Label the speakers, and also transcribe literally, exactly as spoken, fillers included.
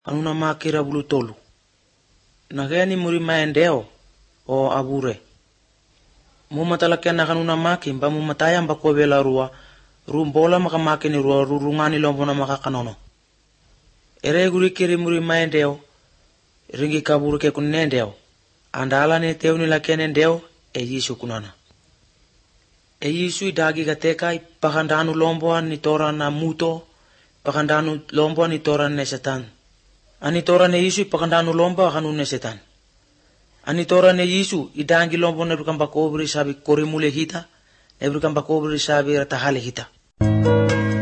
Speaker 1: Kanuna makira bulu tolu. Nagani muri maendeo o abure. Mumatalakyan na kanuna maki mba mumataya mba kobela ruwa. Rumbola makamaki ni ruwa rurungani lombo na makakanono. Ere guri kiri muri maendeo. Ringi kaburu ke kunendeo. Andala ni teo ni lakene ndeo e Yesu kunana. E Yesu idagi gateka pakandanu lombo ni tora na muto. Pakandanu lombo ni tora ne setan. Ani tora ne Yesu pakandanu lombo akanu ne setan. Ani tora ne Yesu idangi lombo ne brukamba kobri sabi korimule hita. Ne brukamba kobri sabi ratahale hita.